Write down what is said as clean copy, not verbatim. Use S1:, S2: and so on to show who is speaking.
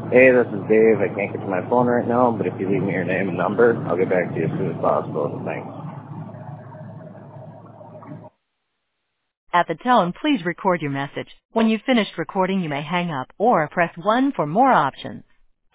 S1: Hey, this is Dave. I can't get to my phone right now, but if you leave me your name and number, I'll get back to you as soon as possible. Thanks.
S2: At the tone, please record your message. When you've finished recording, you may hang up or press 1 for more options.